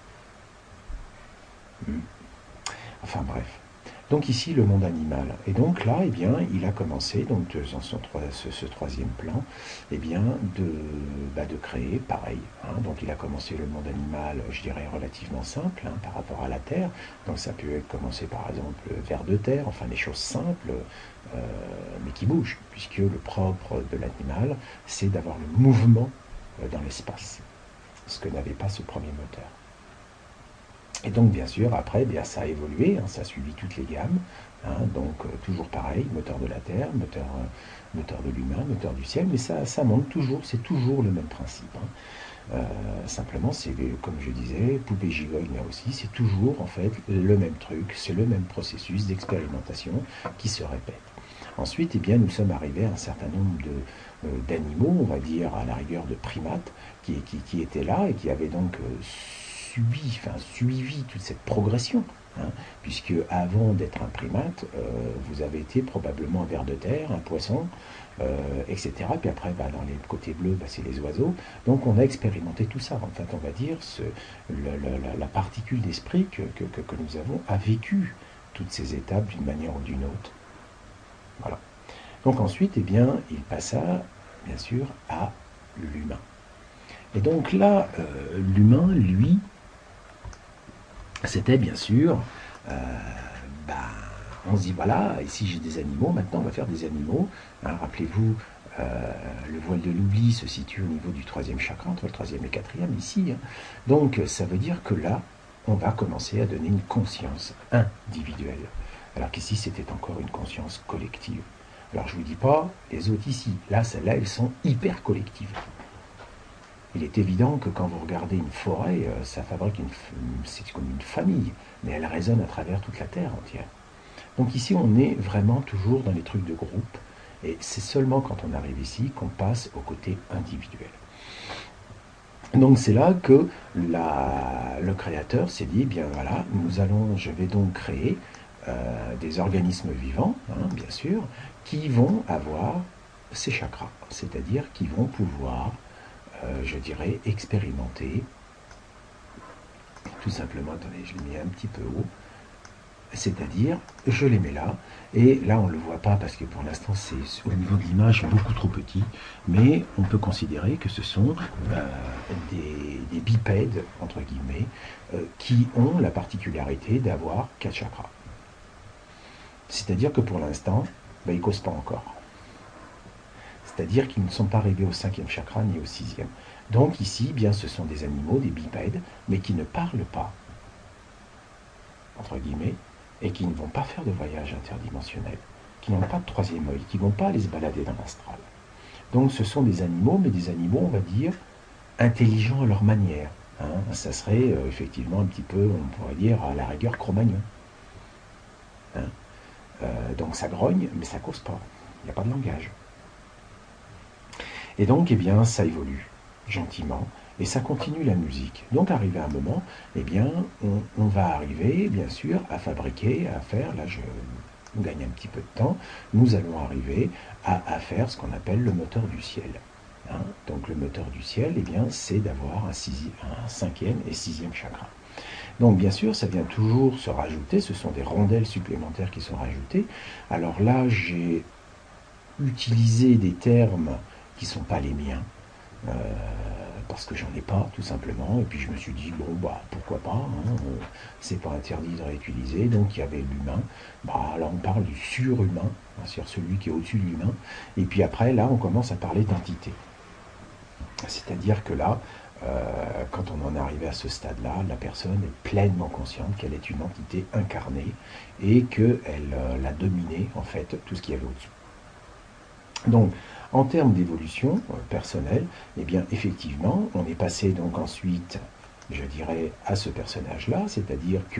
Enfin bref. Donc ici, le monde animal. Et donc là, eh bien, il a commencé, donc dans ce troisième plan, eh bien, de créer pareil. Donc il a commencé le monde animal, je dirais, relativement simple par rapport à la Terre. Donc ça peut commencer par exemple vers de terre, enfin des choses simples, mais qui bougent, puisque le propre de l'animal, c'est d'avoir le mouvement dans l'espace, ce que n'avait pas ce premier moteur. Et donc, bien sûr, après, bien, ça a évolué, ça a suivi toutes les gammes. Donc, toujours pareil, moteur de la Terre, moteur de l'humain, moteur du ciel, mais ça monte toujours, c'est toujours le même principe. Simplement, c'est, comme je disais, poupée gigogne là aussi, c'est toujours, en fait, le même truc, c'est le même processus d'expérimentation qui se répète. Ensuite, eh bien, nous sommes arrivés à un certain nombre d'animaux, on va dire, à la rigueur de primates, qui étaient là et qui avaient donc suivi toute cette progression, puisque avant d'être un primate, vous avez été probablement un ver de terre, un poisson, etc. Puis après, dans les côtés bleus, c'est les oiseaux. Donc on a expérimenté tout ça. En fait, on va dire, la particule d'esprit que nous avons a vécu toutes ces étapes d'une manière ou d'une autre. Voilà. Donc ensuite, eh bien, il passa, bien sûr, à l'humain. Et donc là, l'humain, lui, c'était bien sûr, on se dit voilà, ici j'ai des animaux, maintenant on va faire des animaux. Rappelez-vous, le voile de l'oubli se situe au niveau du troisième chakra, entre le troisième et le quatrième, ici. Donc ça veut dire que là, on va commencer à donner une conscience individuelle. Alors qu'ici, c'était encore une conscience collective. Alors je ne vous dis pas les autres ici, là, celles-là, elles sont hyper collectives. Il est évident que quand vous regardez une forêt, ça fabrique c'est comme une famille, mais elle résonne à travers toute la Terre entière. Donc ici, on est vraiment toujours dans les trucs de groupe, et c'est seulement quand on arrive ici qu'on passe au côté individuel. Donc c'est là que le créateur s'est dit, bien voilà, je vais donc créer des organismes vivants, bien sûr, qui vont avoir ces chakras, c'est-à-dire qui vont pouvoir je dirais, expérimenter, tout simplement, attendez, je l'ai mis un petit peu haut, c'est-à-dire, je les mets là, et là on ne le voit pas parce que pour l'instant c'est au niveau de l'image beaucoup trop petit, mais on peut considérer que ce sont des bipèdes, entre guillemets, qui ont la particularité d'avoir 4 chakras. C'est-à-dire que pour l'instant, ils ne causent pas encore. C'est-à-dire qu'ils ne sont pas arrivés au 5e chakra ni au 6e. Donc ici, bien, ce sont des animaux, des bipèdes, mais qui ne parlent pas, entre guillemets, et qui ne vont pas faire de voyage interdimensionnel, qui n'ont pas de 3e œil, qui ne vont pas aller se balader dans l'astral. Donc ce sont des animaux, mais des animaux, on va dire, intelligents à leur manière. Ça serait effectivement un petit peu, on pourrait dire, à la rigueur, Cro-Magnon. Donc ça grogne, mais ça ne cause pas. Il n'y a pas de langage. Et donc, eh bien, ça évolue gentiment, et ça continue la musique. Donc, arrivé à un moment, eh bien, on va arriver, bien sûr, à fabriquer, à faire, là, on gagne un petit peu de temps, nous allons arriver à faire ce qu'on appelle le moteur du ciel. Donc, le moteur du ciel, eh bien, c'est d'avoir un 5e et 6e chakra. Donc, bien sûr, ça vient toujours se rajouter, ce sont des rondelles supplémentaires qui sont rajoutées. Alors là, j'ai utilisé des termes qui ne sont pas les miens, parce que j'en ai pas, tout simplement, et puis je me suis dit, bon, pourquoi pas, c'est pas interdit de réutiliser, donc il y avait l'humain, là on parle du surhumain, c'est-à-dire celui qui est au-dessus de l'humain, et puis après, là, on commence à parler d'entité. C'est-à-dire que là, quand on en est arrivé à ce stade-là, la personne est pleinement consciente qu'elle est une entité incarnée et qu'elle a dominé en fait tout ce qu'il y avait au-dessus. Donc, en termes d'évolution personnelle, eh bien, effectivement, on est passé donc ensuite, je dirais, à ce personnage-là, c'est-à-dire que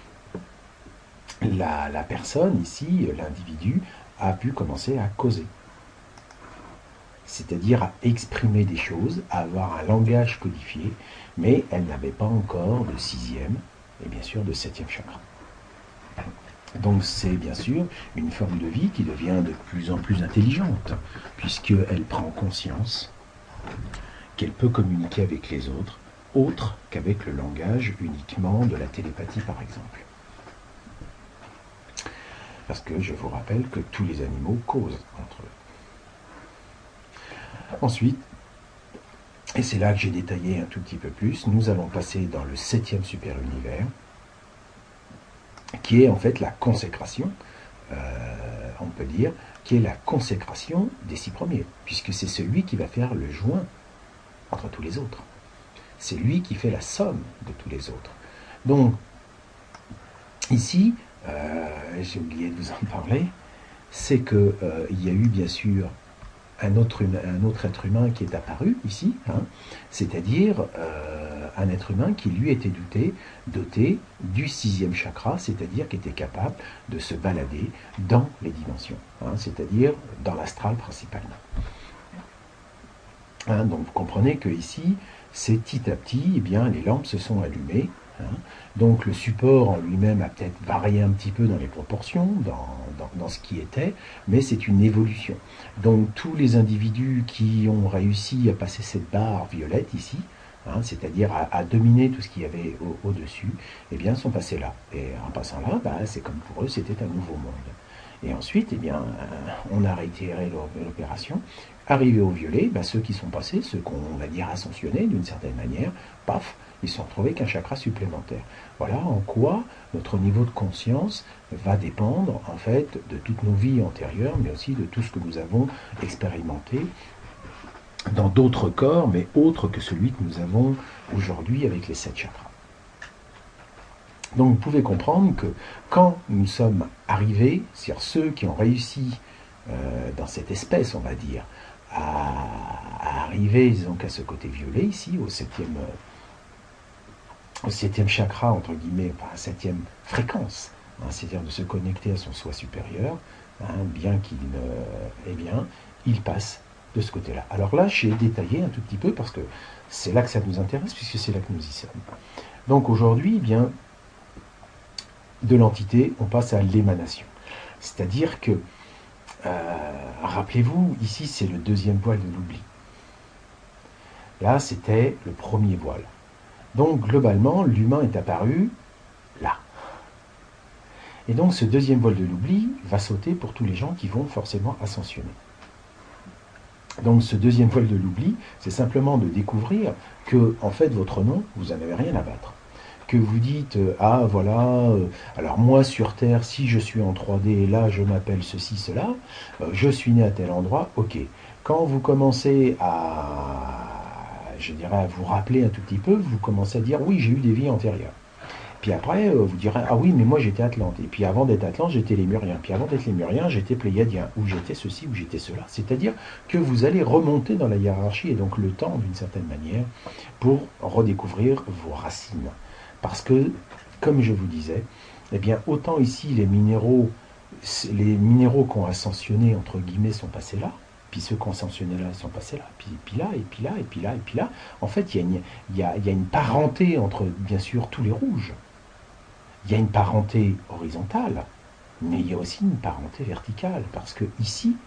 la personne ici, l'individu, a pu commencer à causer. C'est-à-dire à exprimer des choses, à avoir un langage codifié, mais elle n'avait pas encore de sixième et bien sûr de septième chakra. Donc c'est bien sûr une forme de vie qui devient de plus en plus intelligente, puisqu'elle prend conscience qu'elle peut communiquer avec les autres, autre qu'avec le langage uniquement de la télépathie par exemple. Parce que je vous rappelle que tous les animaux causent entre eux. Ensuite, et c'est là que j'ai détaillé un tout petit peu plus, nous allons passer dans le septième super-univers, qui est en fait la consécration, on peut dire, qui est la consécration des 6 premiers, puisque c'est celui qui va faire le joint entre tous les autres. C'est lui qui fait la somme de tous les autres. Donc, ici, j'ai oublié de vous en parler, c'est qu'il y a eu bien sûr un autre être humain qui est apparu ici, hein, c'est-à-dire un être humain qui lui était doté du 6e chakra, c'est-à-dire qui était capable de se balader dans les dimensions, hein, c'est-à-dire dans l'astral principalement. Hein, donc vous comprenez que ici, c'est petit à petit, eh bien, les lampes se sont allumées. Hein. Donc le support en lui-même a peut-être varié un petit peu dans les proportions, dans ce qui était, mais c'est une évolution. Donc tous les individus qui ont réussi à passer cette barre violette ici, hein, c'est-à-dire à dominer tout ce qu'il y avait au-dessus, eh bien sont passés là. Et en passant là, bah, c'est comme pour eux, c'était un nouveau monde. Et ensuite, eh bien, on a réitéré l'opération. Arrivé au violet, bah, ceux qui sont passés, ceux qu'on va dire ascensionnés d'une certaine manière, paf, ils se sont retrouvés qu'un chakra supplémentaire. Voilà en quoi notre niveau de conscience va dépendre en fait de toutes nos vies antérieures, mais aussi de tout ce que nous avons expérimenté dans d'autres corps, mais autres que celui que nous avons aujourd'hui avec les 7 chakras. Donc vous pouvez comprendre que quand nous sommes arrivés, c'est-à-dire ceux qui ont réussi dans cette espèce, on va dire, à arriver donc à ce côté violet ici, au septième chakra, entre guillemets, enfin, à 7e fréquence, hein, c'est-à-dire de se connecter à son soi supérieur, hein, bien qu'il il passe de ce côté-là. Alors là, j'ai détaillé un tout petit peu parce que c'est là que ça nous intéresse, puisque c'est là que nous y sommes. Donc aujourd'hui, eh bien, de l'entité, on passe à l'émanation. C'est-à-dire que, rappelez-vous, ici c'est le 2e voile de l'oubli. Là, c'était le 1er voile. Donc, globalement, l'humain est apparu là. Et donc, ce 2e voile de l'oubli va sauter pour tous les gens qui vont forcément ascensionner. Donc, ce 2e voile de l'oubli, c'est simplement de découvrir que, en fait, votre nom, vous n'en avez rien à battre. Que vous dites, ah voilà, alors moi sur Terre, si je suis en 3D, là je m'appelle ceci, cela, je suis né à tel endroit, ok. Quand vous commencez je dirais, à vous rappeler un tout petit peu, vous commencez à dire, oui, j'ai eu des vies antérieures. Puis après, vous direz, ah oui, mais moi j'étais Atlante. Et puis avant d'être Atlante, j'étais Lémurien. Puis avant d'être Lémurien, j'étais Pléiadien, ou j'étais ceci, ou j'étais cela. C'est-à-dire que vous allez remonter dans la hiérarchie et donc le temps, d'une certaine manière, pour redécouvrir vos racines. Parce que, comme je vous disais, eh bien, autant ici les minéraux qui ont ascensionné, entre guillemets, sont passés là, puis ceux qui ont ascensionné là, ils sont passés là, puis là, et puis là, et puis là, et puis là. En fait, il y a une parenté entre, bien sûr, tous les rouges. Il y a une parenté horizontale, mais il y a aussi une parenté verticale, parce que ici,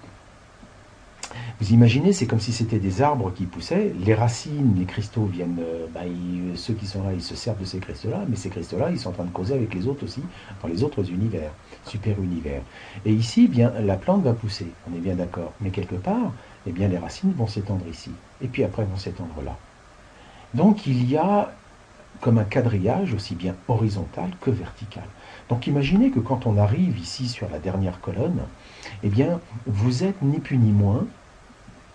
vous imaginez, c'est comme si c'était des arbres qui poussaient, les racines, les cristaux viennent, ceux qui sont là, ils se servent de ces cristaux-là, mais ces cristaux-là, ils sont en train de causer avec les autres aussi, dans les autres univers, super-univers. Et ici, bien, la plante va pousser, on est bien d'accord, mais quelque part, eh bien, les racines vont s'étendre ici, et puis après vont s'étendre là. Donc il y a comme un quadrillage aussi bien horizontal que vertical. Donc imaginez que quand on arrive ici sur la dernière colonne, eh bien, vous êtes ni plus ni moins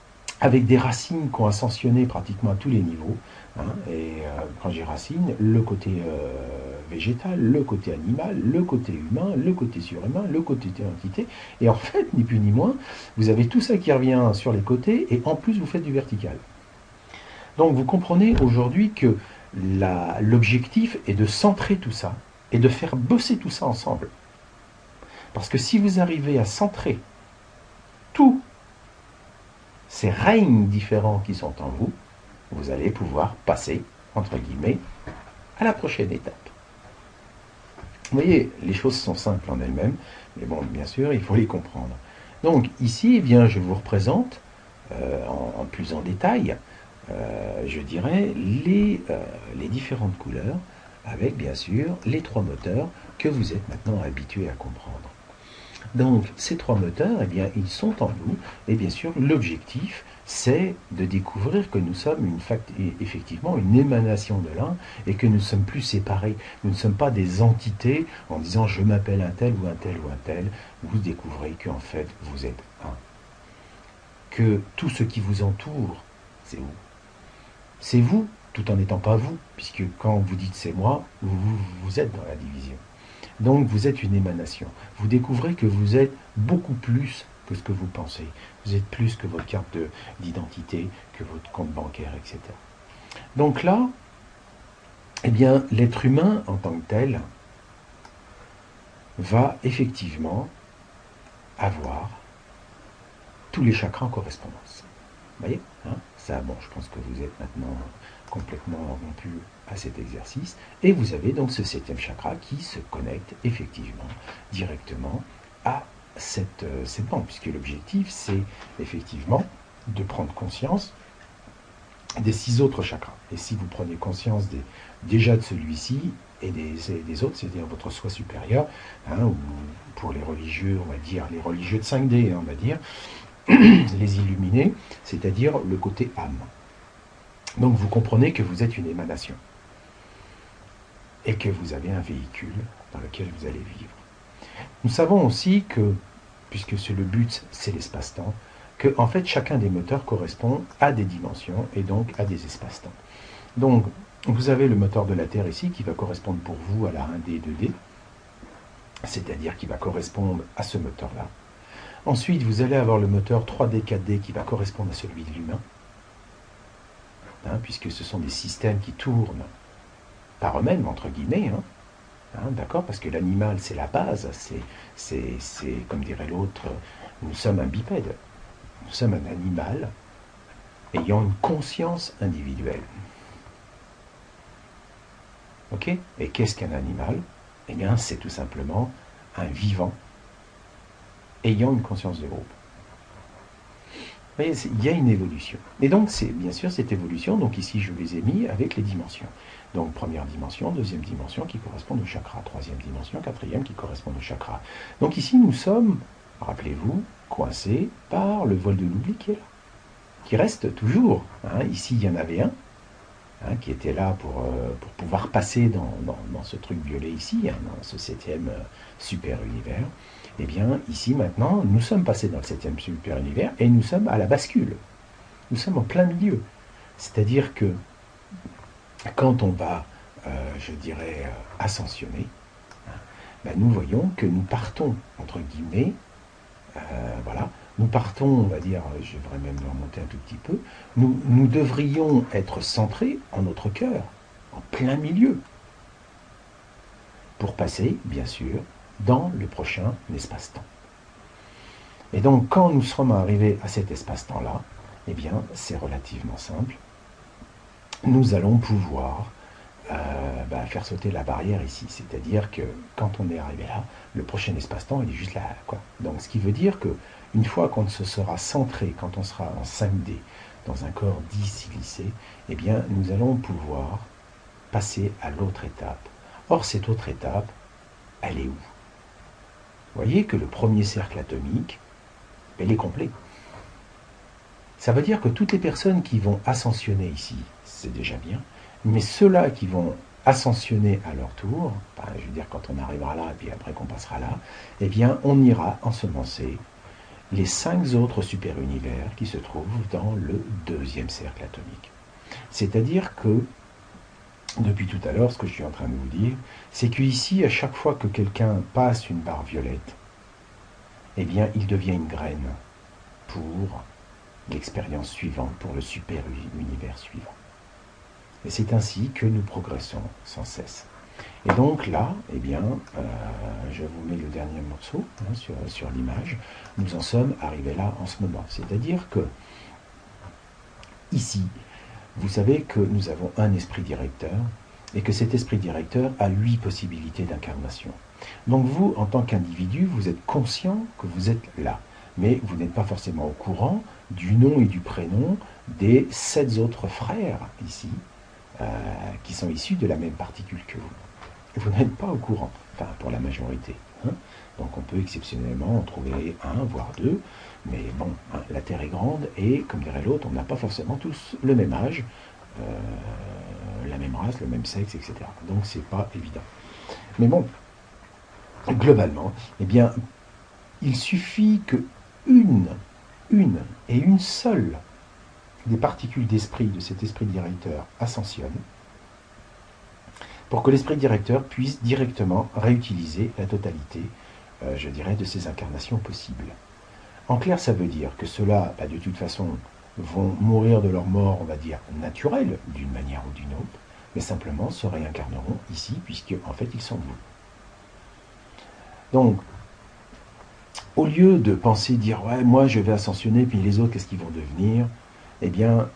avec des racines qui ont ascensionné pratiquement à tous les niveaux. Hein, et quand j'ai racine, le côté végétal, le côté animal, le côté humain, le côté surhumain, le côté entité. Et en fait, ni plus ni moins, vous avez tout ça qui revient sur les côtés, et en plus vous faites du vertical. Donc vous comprenez aujourd'hui que l'objectif est de centrer tout ça, et de faire bosser tout ça ensemble. Parce que si vous arrivez à centrer tous ces règnes différents qui sont en vous, vous allez pouvoir passer, entre guillemets, à la prochaine étape. Vous voyez, les choses sont simples en elles-mêmes, mais bon, bien sûr, il faut les comprendre. Donc ici, eh bien, je vous représente, en plus en détail, je dirais, les différentes couleurs, avec bien sûr les 3 moteurs que vous êtes maintenant habitués à comprendre. Donc ces 3 moteurs, eh bien, ils sont en nous, et bien sûr l'objectif c'est de découvrir que nous sommes effectivement une émanation de l'un, et que nous ne sommes plus séparés, nous ne sommes pas des entités en disant je m'appelle un tel ou un tel ou un tel. Vous découvrez qu'en fait vous êtes un, que tout ce qui vous entoure c'est vous. C'est vous, tout en n'étant pas vous, puisque quand vous dites c'est moi, vous êtes dans la division. Donc vous êtes une émanation. Vous découvrez que vous êtes beaucoup plus que ce que vous pensez. Vous êtes plus que votre carte d'identité, que votre compte bancaire, etc. Donc là, eh bien, l'être humain en tant que tel va effectivement avoir tous les chakras en correspondance. Vous voyez, hein, ça, bon, je pense que vous êtes maintenant complètement rompu à cet exercice, et vous avez donc ce 7e chakra qui se connecte effectivement directement à cette bande, puisque l'objectif c'est effectivement de prendre conscience des 6 autres chakras. Et si vous prenez conscience déjà de celui-ci et des autres, c'est-à-dire votre soi supérieur, hein, ou pour les religieux, on va dire, les religieux de 5D, hein, on va dire, les illuminés, c'est-à-dire le côté âme. Donc vous comprenez que vous êtes une émanation et que vous avez un véhicule dans lequel vous allez vivre. Nous savons aussi que, puisque le but c'est l'espace-temps, que en fait chacun des moteurs correspond à des dimensions et donc à des espaces-temps. Donc vous avez le moteur de la Terre ici qui va correspondre pour vous à la 1D, 2D, c'est-à-dire qui va correspondre à ce moteur-là. Ensuite vous allez avoir le moteur 3D, 4D qui va correspondre à celui de l'humain, hein, puisque ce sont des systèmes qui tournent par eux-mêmes, entre guillemets, hein, d'accord, parce que l'animal c'est la base, c'est comme dirait l'autre, nous sommes un bipède, nous sommes un animal ayant une conscience individuelle. Ok? Et qu'est-ce qu'un animal? Eh bien c'est tout simplement un vivant ayant une conscience de groupe. Vous voyez, il y a une évolution. Et donc, c'est bien sûr cette évolution, donc ici je les ai mis avec les dimensions. Donc, première dimension, deuxième dimension qui correspondent au chakra, troisième dimension, quatrième qui correspondent au chakra. Donc ici, nous sommes, rappelez-vous, coincés par le voile de l'oubli qui est là, qui reste toujours. Hein. Ici, il y en avait un, hein, qui était là pour pouvoir passer dans ce truc violet ici, hein, dans ce 7e super univers. Eh bien, ici, maintenant, nous sommes passés dans le 7e super univers et nous sommes à la bascule. Nous sommes en plein milieu. C'est-à-dire que quand on va, je dirais, ascensionner, ben, nous voyons que nous partons, entre guillemets, voilà, nous partons, on va dire, je devrais même le remonter un tout petit peu, nous devrions être centrés en notre cœur, en plein milieu, pour passer, bien sûr, dans le prochain espace-temps. Et donc, quand nous serons arrivés à cet espace-temps-là, eh bien, c'est relativement simple. Nous allons pouvoir faire sauter la barrière ici. C'est-à-dire que quand on est arrivé là, le prochain espace-temps, il est juste là, quoi. Donc, ce qui veut dire que une fois qu'on se sera centré, quand on sera en 5D, dans un corps dit glissé, eh bien, nous allons pouvoir passer à l'autre étape. Or, cette autre étape, elle est où? Vous voyez que le premier cercle atomique, il est complet. Ça veut dire que toutes les personnes qui vont ascensionner ici, c'est déjà bien, mais ceux-là qui vont ascensionner à leur tour, je veux dire quand on arrivera là et puis après qu'on passera là, eh bien on ira ensemencer les 5 autres super-univers qui se trouvent dans le deuxième cercle atomique. C'est-à-dire que, depuis tout à l'heure, ce que je suis en train de vous dire, c'est qu'ici, à chaque fois que quelqu'un passe une barre violette, eh bien, il devient une graine pour l'expérience suivante, pour le super-univers suivant. Et c'est ainsi que nous progressons sans cesse. Et donc là, eh bien, je vous mets le dernier morceau sur l'image. Nous en sommes arrivés là en ce moment. C'est-à-dire que, ici, vous savez que nous avons un esprit directeur et que cet esprit directeur a 8 possibilités d'incarnation. Donc vous, en tant qu'individu, vous êtes conscient que vous êtes là. Mais vous n'êtes pas forcément au courant du nom et du prénom des 7 autres frères ici, qui sont issus de la même particule que vous. Et vous n'êtes pas au courant, enfin pour la majorité. Donc on peut exceptionnellement en trouver 1, voire 2, mais bon, la Terre est grande et, comme dirait l'autre, on n'a pas forcément tous le même âge, la même race, le même sexe, etc. Donc c'est pas évident. Mais bon, globalement, eh bien, il suffit que une et une seule des particules d'esprit de cet esprit directeur ascensionne pour que l'esprit directeur puisse directement réutiliser la totalité, je dirais, de ces incarnations possibles. En clair, ça veut dire que ceux-là, de toute façon, vont mourir de leur mort, on va dire, naturelle, d'une manière ou d'une autre, mais simplement se réincarneront ici, puisque, en fait, ils sont vous. Donc, au lieu de penser, dire, ouais, moi, je vais ascensionner, puis les autres, qu'est-ce qu'ils vont devenir? Eh bien,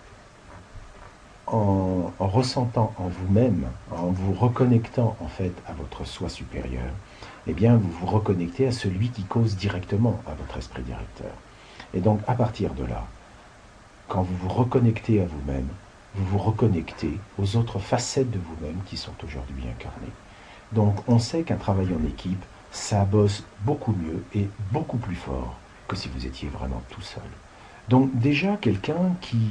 en ressentant en vous-même, en vous reconnectant en fait à votre soi supérieur, eh bien vous vous reconnectez à celui qui cause directement à votre esprit directeur. Et donc à partir de là, quand vous vous reconnectez à vous-même, vous vous reconnectez aux autres facettes de vous-même qui sont aujourd'hui incarnées. Donc on sait qu'un travail en équipe, ça bosse beaucoup mieux et beaucoup plus fort que si vous étiez vraiment tout seul. Donc déjà quelqu'un qui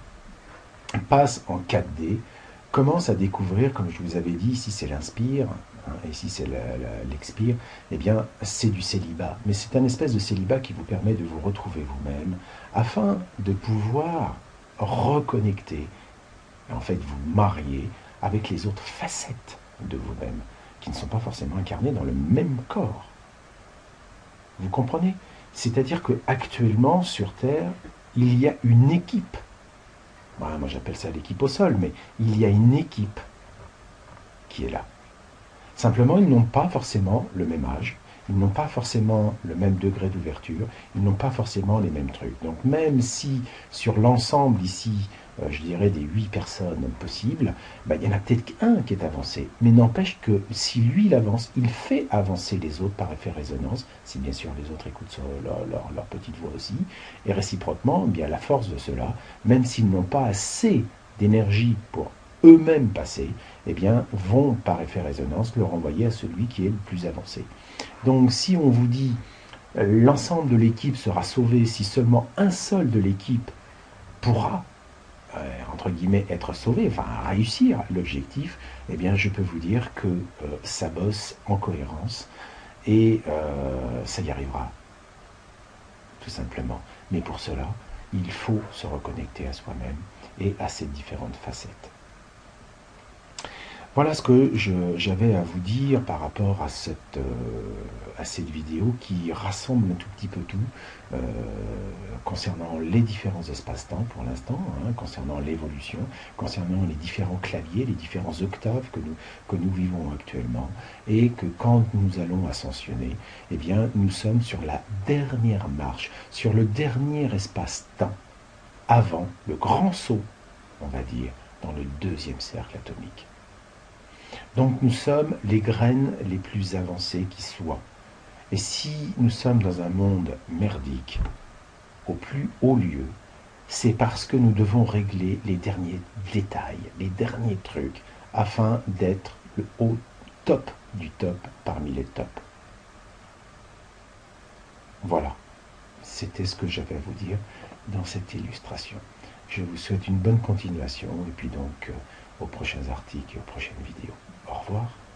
passe en 4D, commence à découvrir, comme je vous avais dit, ici c'est l'inspire, et ici c'est l'expire, eh bien c'est du célibat. Mais c'est un espèce de célibat qui vous permet de vous retrouver vous-même, afin de pouvoir reconnecter, en fait vous marier avec les autres facettes de vous-même, qui ne sont pas forcément incarnées dans le même corps. Vous comprenez? C'est-à-dire qu'actuellement, sur Terre, il y a une équipe. Voilà, moi j'appelle ça l'équipe au sol, mais il y a une équipe qui est là. Simplement, ils n'ont pas forcément le même âge, ils n'ont pas forcément le même degré d'ouverture, ils n'ont pas forcément les mêmes trucs. Donc même si sur l'ensemble ici, je dirais des 8 personnes possibles, il y en a peut-être qu'un qui est avancé. Mais n'empêche que si lui il avance, il fait avancer les autres par effet résonance, si bien sûr les autres écoutent leur petite voix aussi, et réciproquement, bien la force de cela, même s'ils n'ont pas assez d'énergie pour eux-mêmes passer, eh bien, vont par effet résonance le renvoyer à celui qui est le plus avancé. Donc si on vous dit l'ensemble de l'équipe sera sauvé si seulement un seul de l'équipe pourra, entre guillemets, être sauvé, enfin réussir l'objectif, eh bien je peux vous dire que ça bosse en cohérence et ça y arrivera, tout simplement. Mais pour cela, il faut se reconnecter à soi-même et à ses différentes facettes. Voilà ce que j'avais à vous dire par rapport à cette vidéo qui rassemble un tout petit peu tout concernant les différents espaces-temps pour l'instant, concernant l'évolution, concernant les différents claviers, les différents octaves que nous vivons actuellement, et que quand nous allons ascensionner, eh bien, nous sommes sur la dernière marche, sur le dernier espace-temps, avant le grand saut, on va dire, dans le deuxième cercle atomique. Donc nous sommes les graines les plus avancées qui soient. Et si nous sommes dans un monde merdique, au plus haut lieu, c'est parce que nous devons régler les derniers détails, les derniers trucs, afin d'être le haut top du top parmi les tops. Voilà, c'était ce que j'avais à vous dire dans cette illustration. Je vous souhaite une bonne continuation et puis donc aux prochains articles et aux prochaines vidéos. Au revoir.